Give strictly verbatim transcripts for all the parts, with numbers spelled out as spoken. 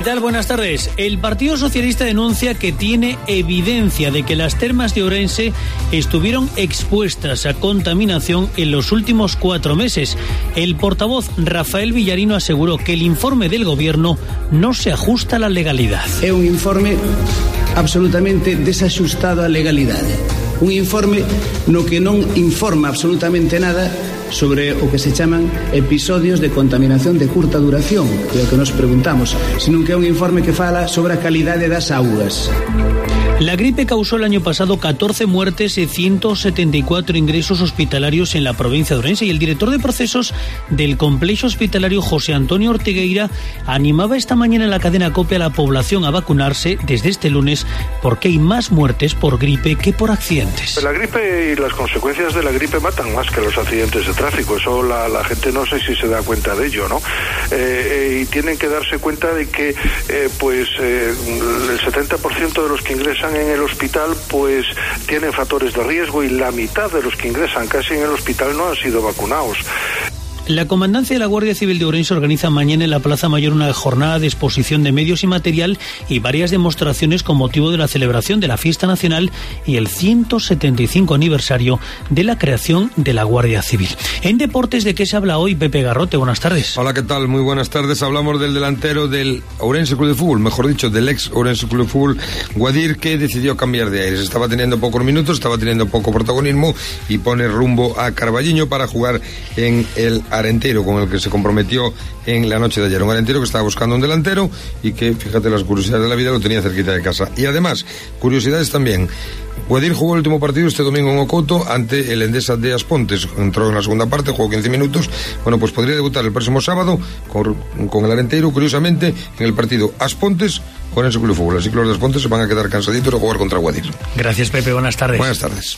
¿Qué tal? Buenas tardes. El Partido Socialista denuncia que tiene evidencia de que las termas de Ourense estuvieron expuestas a contaminación en los últimos cuatro meses. El portavoz Rafael Villarino aseguró que el informe del Gobierno no se ajusta a la legalidad. É un informe absolutamente desaxustado á legalidade. Un informe no que non informa absolutamente nada sobre o que se chaman episodios de contaminación de curta duración, que é o que nos preguntamos, sino que é un informe que fala sobre a calidade das augas. La gripe causó el año pasado catorce muertes y ciento setenta y cuatro ingresos hospitalarios en la provincia de Ourense, y el director de procesos del complejo hospitalario, José Antonio Ortigueira, animaba esta mañana en la cadena COPE a la población a vacunarse desde este lunes porque hay más muertes por gripe que por accidentes. La gripe y las consecuencias de la gripe matan más que los accidentes de tráfico. Eso la, la gente no sé si se da cuenta de ello, ¿no? Eh, eh, y tienen que darse cuenta de que eh, pues eh, el setenta por ciento de los que ingresan en el hospital pues tienen factores de riesgo, y la mitad de los que ingresan casi en el hospital no han sido vacunados. La Comandancia de la Guardia Civil de Ourense organiza mañana en la Plaza Mayor una jornada de exposición de medios y material y varias demostraciones con motivo de la celebración de la Fiesta Nacional y el ciento setenta y cinco aniversario de la creación de la Guardia Civil. En deportes, ¿de qué se habla hoy? Pepe Garrote, buenas tardes. Hola, ¿qué tal? Muy buenas tardes. Hablamos del delantero del Ourense Club de Fútbol, mejor dicho, del ex Ourense Club de Fútbol, Guadir, que decidió cambiar de aires. Estaba teniendo pocos minutos, estaba teniendo poco protagonismo y pone rumbo a Carballiño para jugar en el Arentero, con el que se comprometió en la noche de ayer. Un Arentero que estaba buscando un delantero y que, fíjate las curiosidades de la vida, lo tenía cerquita de casa. Y además, curiosidades también. Guadir jugó el último partido este domingo en Ocoto ante el Endesa de Aspontes. Entró en la segunda parte, jugó quince minutos. Bueno, pues podría debutar el próximo sábado con, con el Arentero, curiosamente, en el partido Aspontes con el Club de Fútbol. Así que los de Aspontes se van a quedar cansaditos de jugar contra Guadir. Gracias, Pepe. Buenas tardes. Buenas tardes.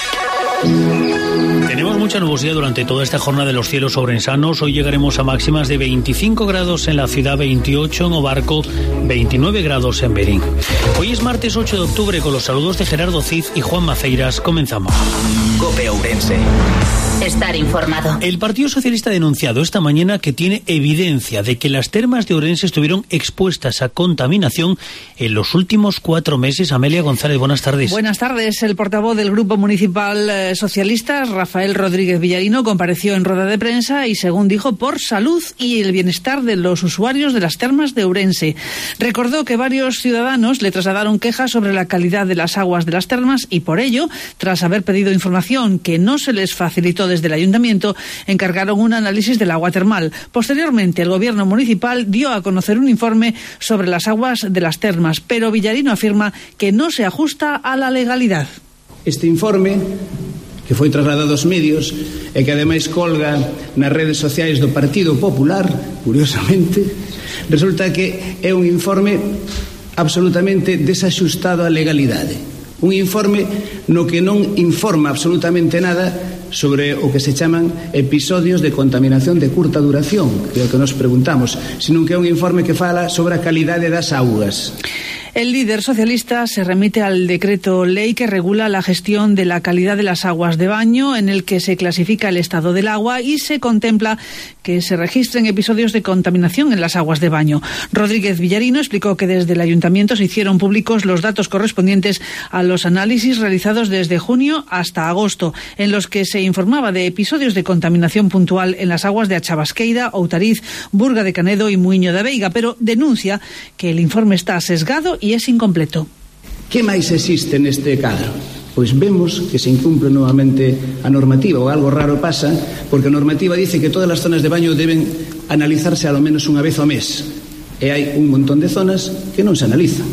Tenemos mucha nubosidad durante toda esta jornada de los cielos ourensanos. Hoy llegaremos a máximas de veinticinco grados en la ciudad, veintiocho en Obarco, veintinueve grados en Berín. Hoy es martes ocho de octubre, con los saludos de Gerardo Cid y Juan Maceiras. Comenzamos. COPE Ourense. Estar informado. El Partido Socialista ha denunciado esta mañana que tiene evidencia de que las termas de Ourense estuvieron expuestas a contaminación en los últimos cuatro meses. Amelia González, buenas tardes. Buenas tardes. El portavoz del Grupo Municipal eh, Socialista, Rafael Rodríguez Villarino, compareció en rueda de prensa y, según dijo, por salud y el bienestar de los usuarios de las termas de Ourense. Recordó que varios ciudadanos le trasladaron quejas sobre la calidad de las aguas de las termas y, por ello, tras haber pedido información que no se les facilitó desde el ayuntamiento, encargaron un análisis del agua termal. Posteriormente, el gobierno municipal dio a conocer un informe sobre las aguas de las termas, pero Villarino afirma que no se ajusta a la legalidad. Este informe, que foi trasladado aos medios e que ademais colga nas redes sociais do Partido Popular, curiosamente, resulta que é un informe absolutamente desaxustado á legalidade. Un informe no que non informa absolutamente nada sobre o que se chaman episodios de contaminación de curta duración, que é o que nos preguntamos, sino que é un informe que fala sobre a calidade das augas. El líder socialista se remite al decreto ley que regula la gestión de la calidad de las aguas de baño, en el que se clasifica el estado del agua y se contempla que se registren episodios de contaminación en las aguas de baño. Rodríguez Villarino explicó que desde el ayuntamiento se hicieron públicos los datos correspondientes a los análisis realizados desde junio hasta agosto, en los que se informaba de episodios de contaminación puntual en las aguas de Achabasqueira, Outariz, Burga de Canedo y Muiño da Veiga, pero denuncia que el informe está sesgado y es incompleto. Que máis existe neste cadro? Pois vemos que se incumple novamente a normativa, ou algo raro pasa, porque a normativa dice que todas as zonas de baño deben analizarse ao menos unha vez ao mes, e hai un montón de zonas que non se analizan.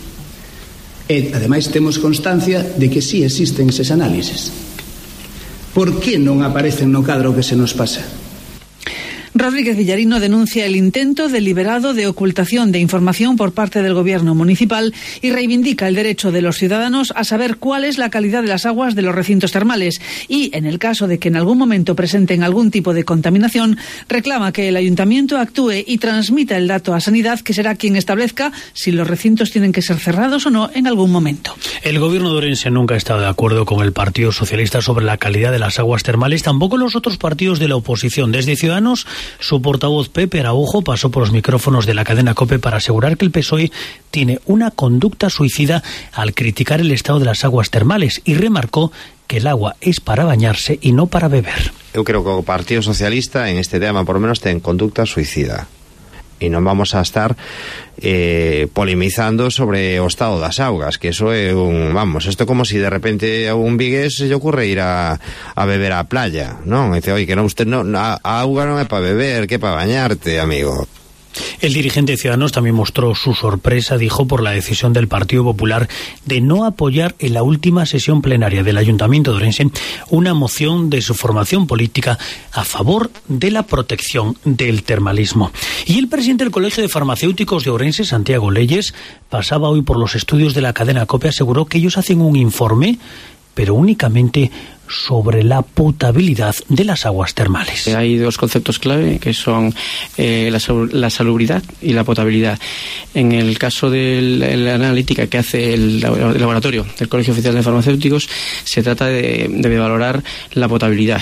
E ademais temos constancia de que sí existen eses análises. Por que non aparecen no cadro que se nos pasa? Rodríguez Villarino denuncia el intento deliberado de ocultación de información por parte del gobierno municipal y reivindica el derecho de los ciudadanos a saber cuál es la calidad de las aguas de los recintos termales y, en el caso de que en algún momento presenten algún tipo de contaminación, reclama que el ayuntamiento actúe y transmita el dato a Sanidad, que será quien establezca si los recintos tienen que ser cerrados o no en algún momento. El gobierno de Ourense nunca ha estado de acuerdo con el Partido Socialista sobre la calidad de las aguas termales, tampoco los otros partidos de la oposición. Desde Ciudadanos Su portavoz Pepe Araujo pasó por los micrófonos de la cadena COPE para asegurar que el P S O E tiene una conducta suicida al criticar el estado de las aguas termales y remarcó que el agua es para bañarse y no para beber. Eu creo que o Partido Socialista en este tema por lo menos ten conducta suicida. E non vamos a estar eh, polemizando sobre o estado das augas, que eso é un, vamos, isto é como si de repente a un vigués se lle ocurre ir a, a beber á playa, non? E dice, oi, que non, usted non, a, a auga non é para beber, que é para bañarte, amigo. El dirigente de Ciudadanos también mostró su sorpresa, dijo, por la decisión del Partido Popular de no apoyar en la última sesión plenaria del Ayuntamiento de Ourense una moción de su formación política a favor de la protección del termalismo. Y el presidente del Colegio de Farmacéuticos de Ourense, Santiago Leyes, pasaba hoy por los estudios de la cadena COPE, aseguró que ellos hacen un informe, pero únicamente sobre la potabilidad de las aguas termales. Hay dos conceptos clave que son eh, la, la salubridad y la potabilidad. En el caso de la analítica que hace el, el laboratorio del Colegio Oficial de Farmacéuticos, se trata de, de valorar la potabilidad,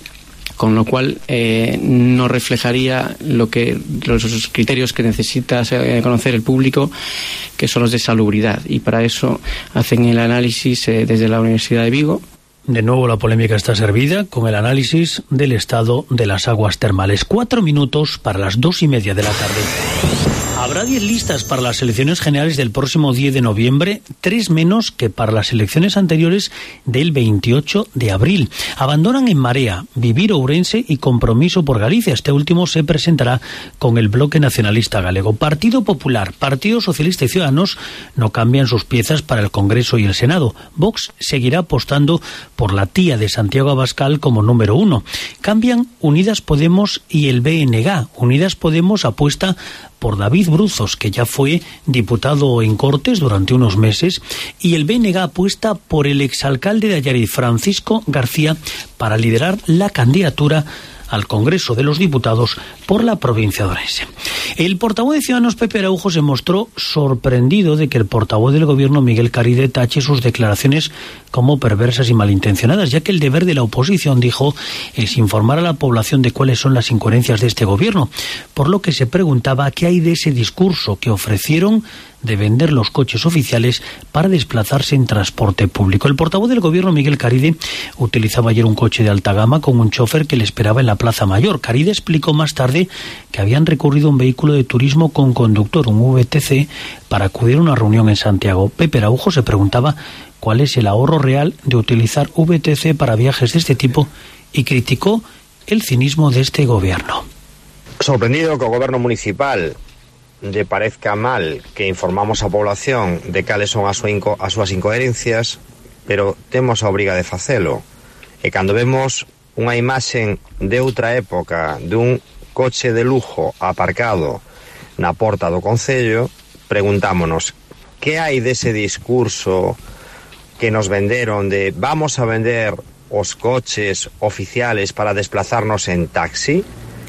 con lo cual eh, no reflejaría lo que los criterios que necesita conocer el público, que son los de salubridad, y para eso hacen el análisis eh, desde la Universidad de Vigo. De nuevo la polémica está servida con el análisis del estado de las aguas termales. Cuatro minutos para las dos y media de la tarde. Habrá diez listas para las elecciones generales del próximo diez de noviembre, tres menos que para las elecciones anteriores del veintiocho de abril. Abandonan En Marea, Vivir Ourense y Compromiso por Galicia. Este último se presentará con el Bloque Nacionalista Galego. Partido Popular, Partido Socialista y Ciudadanos no cambian sus piezas para el Congreso y el Senado. Vox seguirá apostando por la tía de Santiago Abascal como número uno. Cambian Unidas Podemos y el B N G. Unidas Podemos apuesta por David Bruzos, que ya fue diputado en Cortes durante unos meses, y el B N G apuesta por el exalcalde de Allariz, Francisco García, para liderar la candidatura al Congreso de los Diputados por la provincia de Ourense. El portavoz de Ciudadanos, Pepe Araujo, se mostró sorprendido de que el portavoz del Gobierno, Miguel Caride, tache sus declaraciones como perversas y malintencionadas, ya que el deber de la oposición, dijo, es informar a la población de cuáles son las incoherencias de este Gobierno, por lo que se preguntaba qué hay de ese discurso que ofrecieron de vender los coches oficiales para desplazarse en transporte público. El portavoz del Gobierno, Miguel Caride, utilizaba ayer un coche de alta gama con un chofer que le esperaba en la Plaza Mayor. Caride explicó más tarde que habían recurrido a un vehículo de turismo con conductor, un V T C, para acudir a una reunión en Santiago. Pepe Araujo se preguntaba cuál es el ahorro real de utilizar V T C para viajes de este tipo y criticó el cinismo de este Gobierno. Sorprendido que o Goberno municipal lle parezca mal que informamos a población de cales son as, inco, as súas incoherencias, pero temos a obriga de facelo. E cando vemos unha imaxen de outra época dun coche de lujo aparcado na porta do Concello, preguntámonos que hai dese discurso que nos venderon de vamos a vender os coches oficiales para desplazarnos en taxi,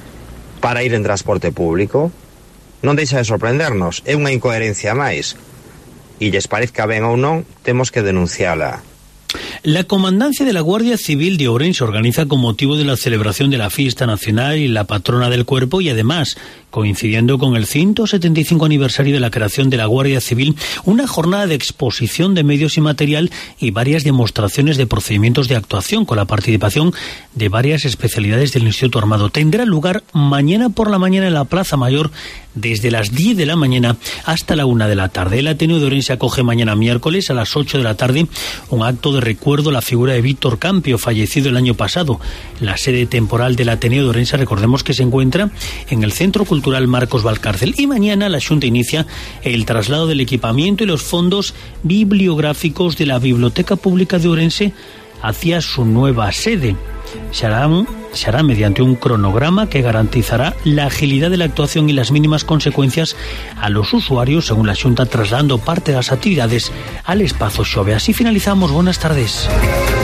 para ir en transporte público. Non deixa de sorprendernos, é unha incoherencia máis, e lles parezca ben ou non, temos que denunciala. La Comandancia de la Guardia Civil de Ourense organiza con motivo de la celebración de la fiesta nacional y la patrona del cuerpo y además, coincidiendo con el ciento setenta y cinco aniversario de la creación de la Guardia Civil, una jornada de exposición de medios y material y varias demostraciones de procedimientos de actuación con la participación de varias especialidades del Instituto Armado. Tendrá lugar mañana por la mañana en la Plaza Mayor desde las diez de la mañana hasta la una de la tarde. El Ateneo de Ourense acoge mañana miércoles a las ocho de la tarde un acto de recuerdo a la figura de Víctor Campio, fallecido el año pasado. La sede temporal del Ateneo de Ourense, recordemos que se encuentra en el Centro Cultural Marcos Valcárcel. Y mañana la Xunta inicia el traslado del equipamiento y los fondos bibliográficos de la Biblioteca Pública de Ourense hacia su nueva sede. Se harán, se hará mediante un cronograma que garantizará la agilidad de la actuación y las mínimas consecuencias a los usuarios, según la Xunta, trasladando parte de las actividades al espacio Xove. Así finalizamos. Buenas tardes.